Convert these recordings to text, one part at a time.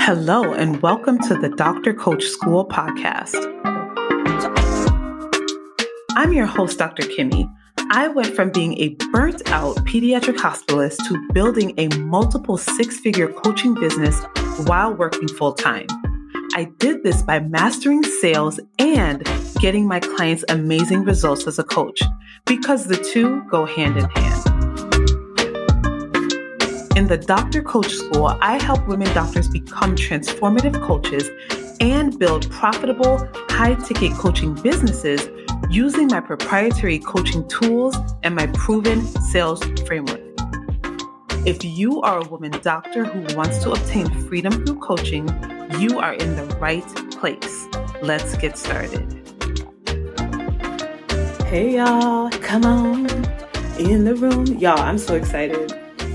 Hello, and welcome to the Dr. Coach School podcast. I'm your host, Dr. Kimmy. I went from being a burnt-out pediatric hospitalist to building a multiple six-figure coaching business while working full-time. I did this by mastering sales and getting my clients amazing results as a coach, because the two go hand in hand. In the Dr. Coach School, I help women doctors become transformative coaches and build profitable, high-ticket coaching businesses using my proprietary coaching tools and my proven sales framework. If you are a woman doctor who wants to obtain freedom through coaching, you are in the right place. Let's get started. Hey, y'all. Come on in the room. Y'all, I'm so excited.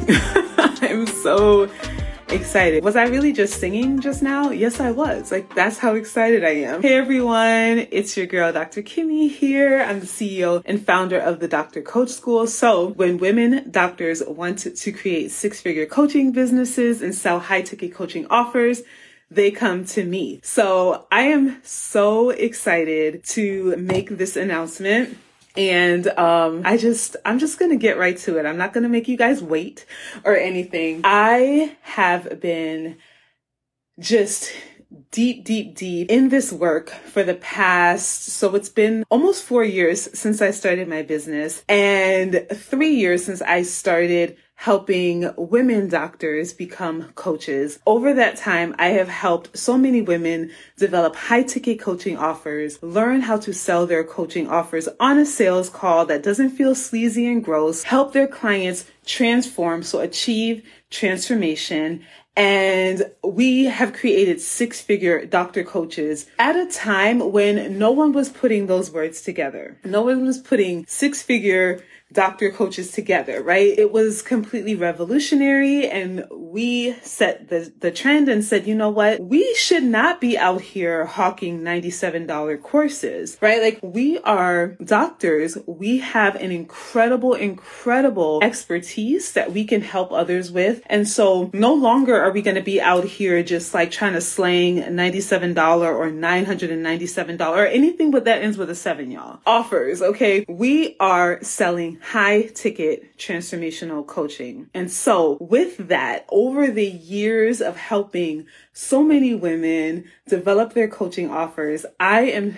I'm so excited. Was I really just singing just now? Yes, I was. That's how excited I am. Hey, everyone. It's your girl, Dr. Kimmy here. I'm the CEO and founder of the Dr. Coach School. So when women doctors want to create six-figure coaching businesses and sell high-ticket coaching offers, they come to me. So I am so excited to make this announcement. And I'm just going to get right to it. I'm not going to make you guys wait or anything. I have been just deep in this work for the past, so it's been almost 4 years since I started my business and 3 years since I started helping women doctors become coaches. Over that time, I have helped so many women develop high-ticket coaching offers, learn how to sell their coaching offers on a sales call that doesn't feel sleazy and gross, help their clients transform, so achieve transformation. And we have created six-figure doctor coaches at a time when no one was putting those words together. No one was putting six-figure doctor coaches together, right? It was completely revolutionary, and we set the trend and said, you know what? We should not be out here hawking $97 courses, right? We are doctors. We have an incredible expertise that we can help others with. And so no longer are we going to be out here just trying to slang $97 or $997 or anything but that ends with a 7, y'all. Offers, okay? We are selling high-ticket transformational coaching. And so with that, over the years of helping so many women develop their coaching offers, I am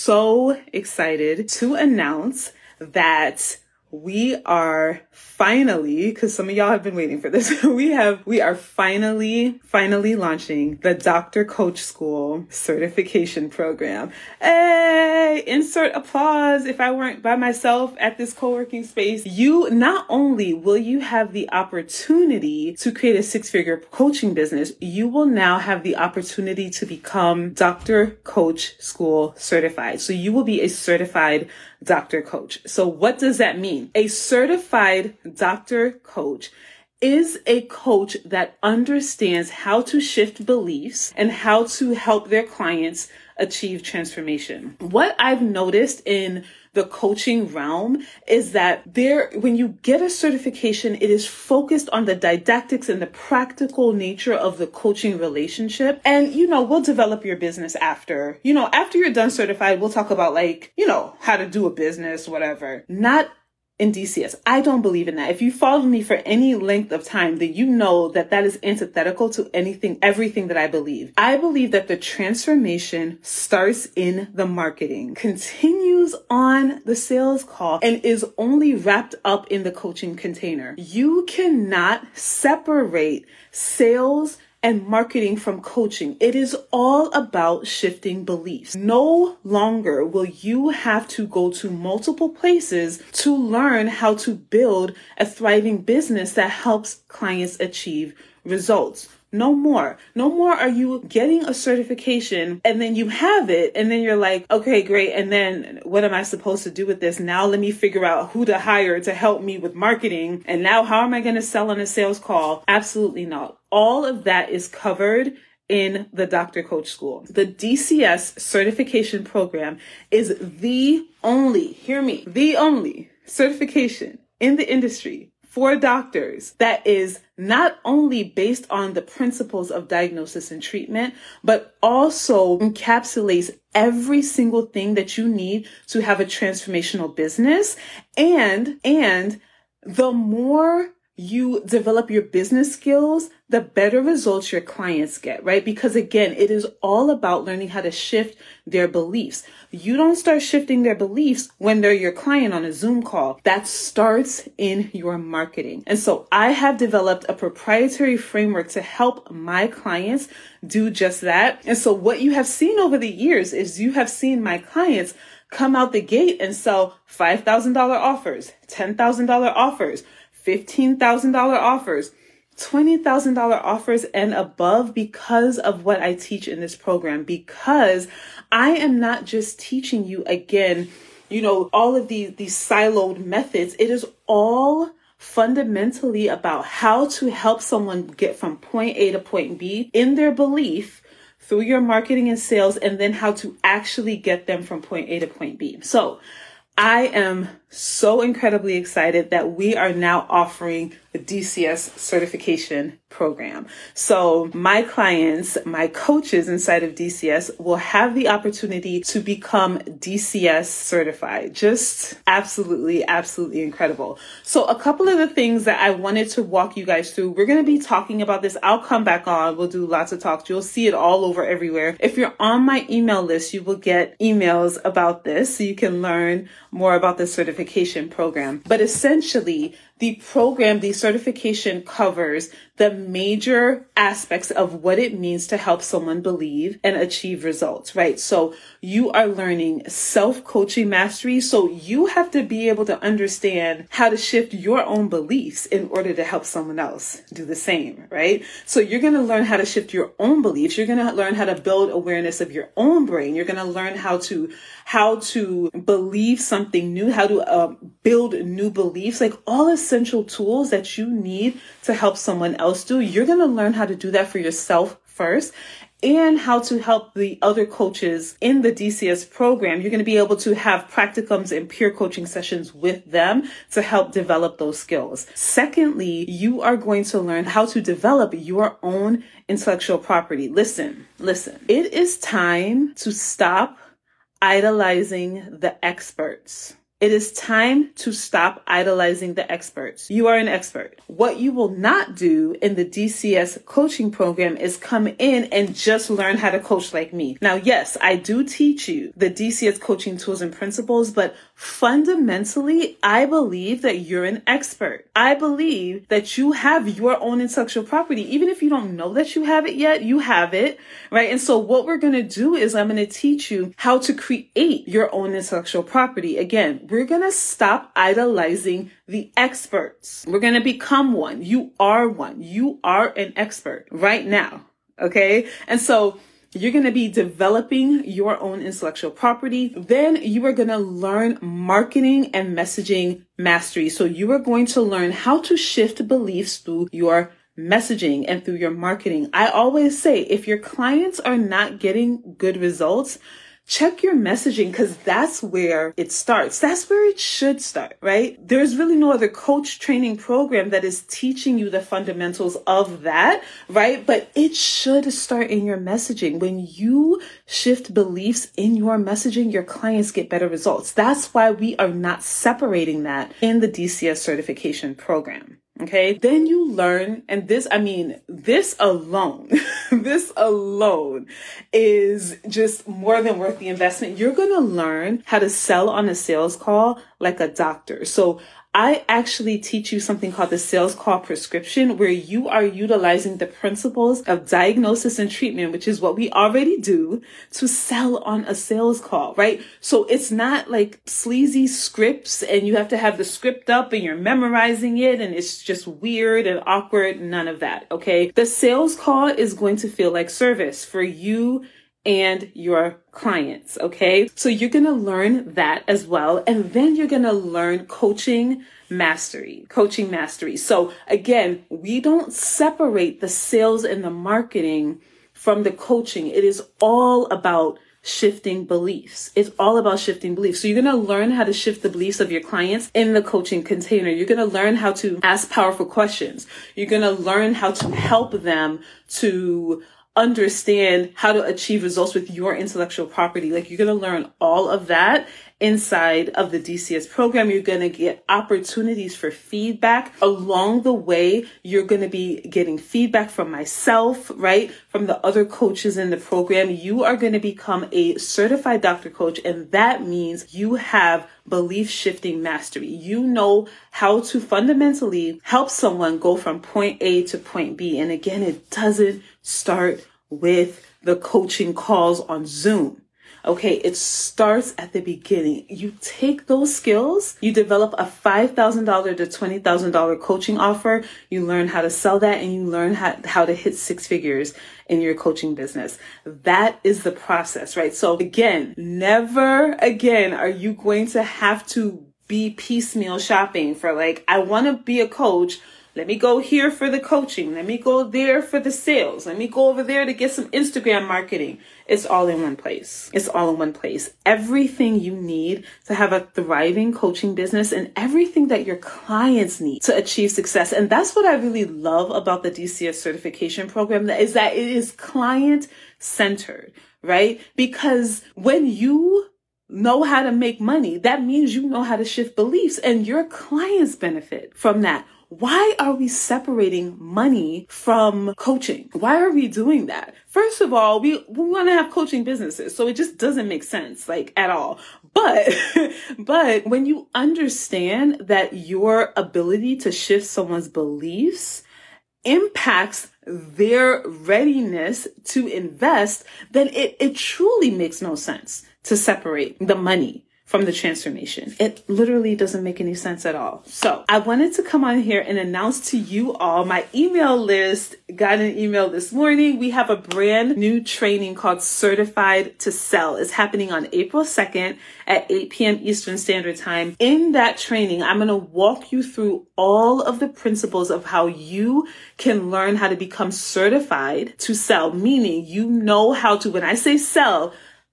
so excited to announce that we are finally, because some of y'all have been waiting for this, we are finally launching the Dr. Coach School certification program. Hey, insert applause if I weren't by myself at this co-working space. You, not only will you have the opportunity to create a six-figure coaching business, you will now have the opportunity to become Dr. Coach School certified. So you will be a certified Dr. Coach. So what does that mean? A certified Dr. Coach is a coach that understands how to shift beliefs and how to help their clients achieve transformation. What I've noticed in the coaching realm is that when you get a certification, it is focused on the didactics and the practical nature of the coaching relationship. And, we'll develop your business after. After you're done certified, we'll talk about how to do a business, whatever. Not in DCS. I don't believe in that. If you followed me for any length of time, then you know that is antithetical to everything that I believe. I believe that the transformation starts in the marketing, continues on the sales call, and is only wrapped up in the coaching container. You cannot separate sales and marketing from coaching. It is all about shifting beliefs. No longer will you have to go to multiple places to learn how to build a thriving business that helps clients achieve results. No more are you getting a certification and then you have it and then you're like, okay, great. And then what am I supposed to do with this? Now let me figure out who to hire to help me with marketing. And now how am I going to sell on a sales call? Absolutely not. All of that is covered in the Dr. Coach School. The DCS certification program is the only certification in the industry for doctors that is not only based on the principles of diagnosis and treatment, but also encapsulates every single thing that you need to have a transformational business. And the more you develop your business skills, the better results your clients get, right? Because again, it is all about learning how to shift their beliefs. You don't start shifting their beliefs when they're your client on a Zoom call. That starts in your marketing. And so I have developed a proprietary framework to help my clients do just that. And so what you have seen over the years is you have seen my clients come out the gate and sell $5,000 offers, $10,000 offers, $15,000 offers, $20,000 offers and above because of what I teach in this program, because I am not just teaching you again, all of these siloed methods. It is all fundamentally about how to help someone get from point A to point B in their belief through your marketing and sales, and then how to actually get them from point A to point B. So I am so incredibly excited that we are now offering the DCS certification program. So my clients, my coaches inside of DCS will have the opportunity to become DCS certified. Just absolutely, absolutely incredible. So a couple of the things that I wanted to walk you guys through, we're going to be talking about this. I'll come back on. We'll do lots of talks. You'll see it all over everywhere. If you're on my email list, you will get emails about this so you can learn more about the certification program. But essentially, the program, the certification covers the major aspects of what it means to help someone believe and achieve results, right? So you are learning self-coaching mastery. So you have to be able to understand how to shift your own beliefs in order to help someone else do the same, right? So you're going to learn how to shift your own beliefs. You're going to learn how to build awareness of your own brain. You're going to learn how to believe something new, how to build new beliefs, like all essential tools that you need to help someone else do. You're going to learn how to do that for yourself first, and how to help the other coaches in the DCS program. You're going to be able to have practicums and peer coaching sessions with them to help develop those skills. Secondly, you are going to learn how to develop your own intellectual property. Listen, it is time to stop idolizing the experts. It is time to stop idolizing the experts. You are an expert. What you will not do in the DCS coaching program is come in and just learn how to coach like me. Now, yes, I do teach you the DCS coaching tools and principles, but fundamentally, I believe that you're an expert. I believe that you have your own intellectual property. Even if you don't know that you have it yet, you have it, right? And so what we're going to do is I'm going to teach you how to create your own intellectual property. Again, we're going to stop idolizing the experts. We're going to become one. You are one. You are an expert right now. Okay. And so you're going to be developing your own intellectual property. Then you are going to learn marketing and messaging mastery. So you are going to learn how to shift beliefs through your messaging and through your marketing. I always say, if your clients are not getting good results, check your messaging, because that's where it starts. That's where it should start, right? There's really no other coach training program that is teaching you the fundamentals of that, right? But it should start in your messaging. When you shift beliefs in your messaging, your clients get better results. That's why we are not separating that in the DCS certification program. Okay. Then you learn, and this alone, this alone is just more than worth the investment. You're going to learn how to sell on a sales call like a doctor. So I actually teach you something called the sales call prescription, where you are utilizing the principles of diagnosis and treatment, which is what we already do, to sell on a sales call, right? So it's not like sleazy scripts and you have to have the script up and you're memorizing it and it's just weird and awkward. None of that. Okay. The sales call is going to feel like service for you and your clients. Okay. So you're going to learn that as well. And then you're going to learn coaching mastery. So again, we don't separate the sales and the marketing from the coaching. It is all about shifting beliefs. It's all about shifting beliefs. So you're going to learn how to shift the beliefs of your clients in the coaching container. You're going to learn how to ask powerful questions. You're going to learn how to help them to understand how to achieve results with your intellectual property. Like, you're going to learn all of that inside of the DCS program. You're going to get opportunities for feedback along the way. You're going to be getting feedback from myself, right? From the other coaches in the program. You are going to become a certified doctor coach. And that means you have belief shifting mastery. You know how to fundamentally help someone go from point A to point B. And again, it doesn't start with the coaching calls on Zoom. Okay, it starts at the beginning. You take those skills, you develop a $5,000 to $20,000 coaching offer, you learn how to sell that, and you learn how to hit six figures in your coaching business. That is the process, right? So again, never again are you going to have to be piecemeal shopping for like, I want to be a coach. Let me go here for the coaching. Let me go there for the sales. Let me go over there to get some Instagram marketing. It's all in one place. It's all in one place. Everything you need to have a thriving coaching business and everything that your clients need to achieve success. And that's what I really love about the DCS certification program, is that it is client centered, right? Because when you know how to make money, that means you know how to shift beliefs, and your clients benefit from that. Why are we separating money from coaching? Why are we doing that? First of all, we want to have coaching businesses, so it just doesn't make sense, like, at all. But when you understand that your ability to shift someone's beliefs impacts their readiness to invest, then it truly makes no sense to separate the money from the transformation. It literally doesn't make any sense at all. So I wanted to come on here and announce to you all, my email list got an email this morning. We have a brand new training called Certified to Sell. It's happening on April 2nd at 8 p.m. Eastern Standard Time. In that training, I'm going to walk you through all of the principles of how you can learn how to become certified to sell, meaning you know how to, when I say sell,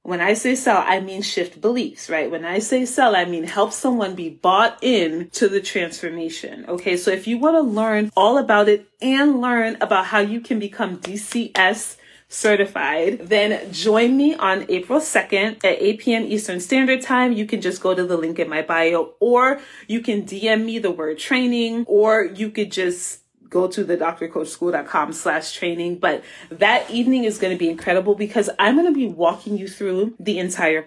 I mean shift beliefs, right? When I say sell, I mean help someone be bought in to the transformation. Okay, so if you want to learn all about it and learn about how you can become DCS certified, then join me on April 2nd at 8 p.m. Eastern Standard Time. You can just go to the link in my bio, or you can DM me the word training, or you could just go to the drcoachschool.com/training. But that evening is going to be incredible because I'm going to be walking you through the entire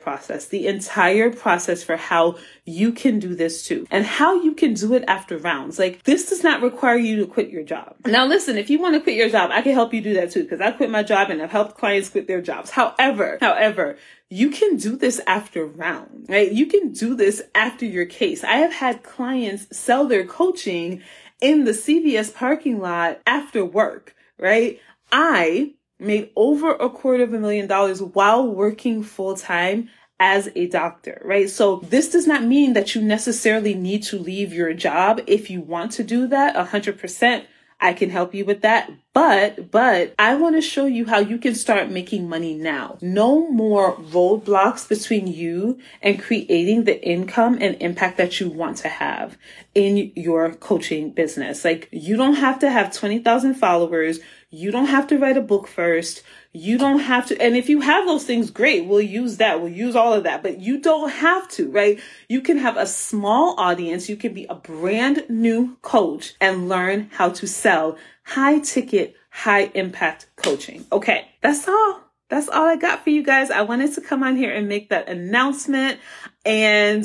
process for how you can do this too, and how you can do it after rounds. Like, this does not require you to quit your job. Now, listen, if you want to quit your job, I can help you do that too, because I quit my job and I've helped clients quit their jobs. However, you can do this after rounds, right? You can do this after your case. I have had clients sell their coaching in the CVS parking lot after work, right? I made over $250,000 while working full time as a doctor, right? So this does not mean that you necessarily need to leave your job. If you want to do that, 100%, I can help you with that. But I want to show you how you can start making money now. No more roadblocks between you and creating the income and impact that you want to have in your coaching business. Like, you don't have to have 20,000 followers. You don't have to write a book first. You don't have to. And if you have those things, great. We'll use that. We'll use all of that. But you don't have to, right? You can have a small audience. You can be a brand new coach and learn how to sell high ticket, high impact coaching. Okay, that's all. That's all I got for you guys. I wanted to come on here and make that announcement. And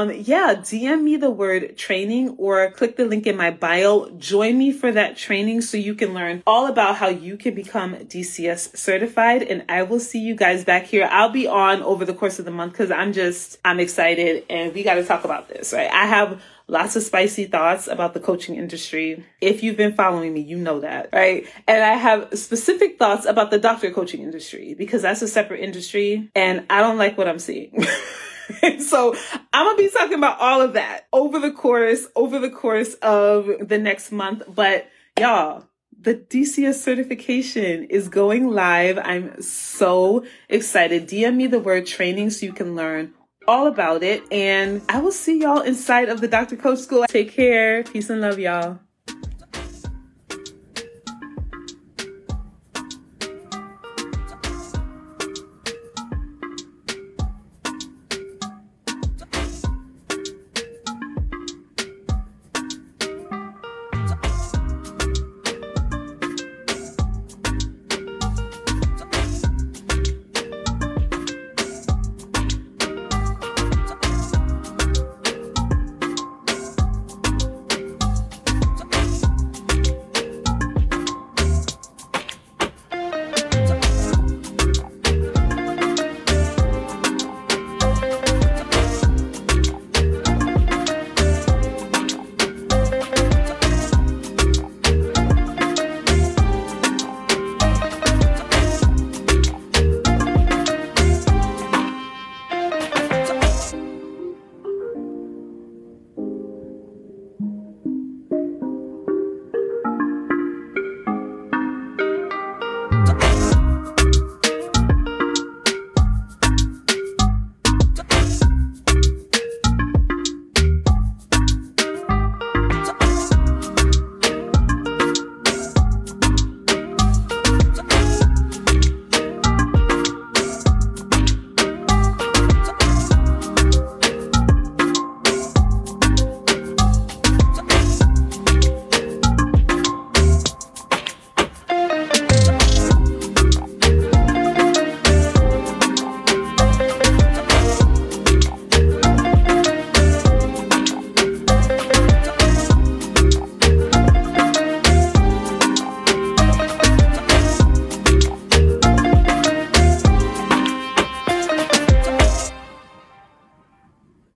DM me the word training or click the link in my bio. Join me for that training so you can learn all about how you can become DCS certified. And I will see you guys back here. I'll be on over the course of the month because I'm excited and we got to talk about this, right? I have lots of spicy thoughts about the coaching industry. If you've been following me, you know that, right? And I have specific thoughts about the doctor coaching industry because that's a separate industry and I don't like what I'm seeing. So I'm going to be talking about all of that over the course of the next month. But y'all, the DCS certification is going live. I'm so excited. DM me the word training so you can learn all about it. And I will see y'all inside of the Dr. Coach School. Take care. Peace and love, y'all.